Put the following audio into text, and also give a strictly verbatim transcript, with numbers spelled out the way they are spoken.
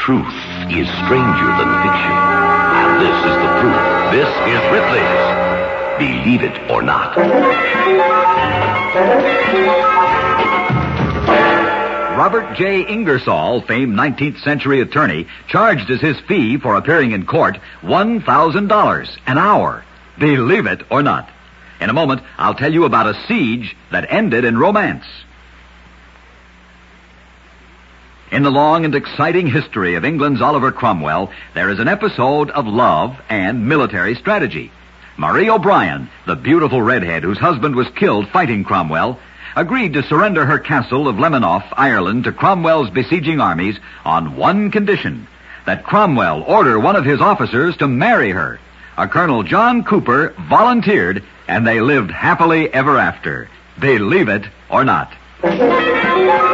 Truth is stranger than fiction. And this is the proof. This is Ripley's Believe It or Not. Robert J. Ingersoll, famed nineteenth century attorney, charged as his fee for appearing in court one thousand dollars an hour. Believe it or not. In a moment, I'll tell you about a siege that ended in romance. In the long and exciting history of England's Oliver Cromwell, there is an episode of love and military strategy. Marie O'Brien, the beautiful redhead whose husband was killed fighting Cromwell, agreed to surrender her castle of Lemanoff, Ireland, to Cromwell's besieging armies on one condition, that Cromwell order one of his officers to marry her. A Colonel John Cooper volunteered, and they lived happily ever after. Believe it or not.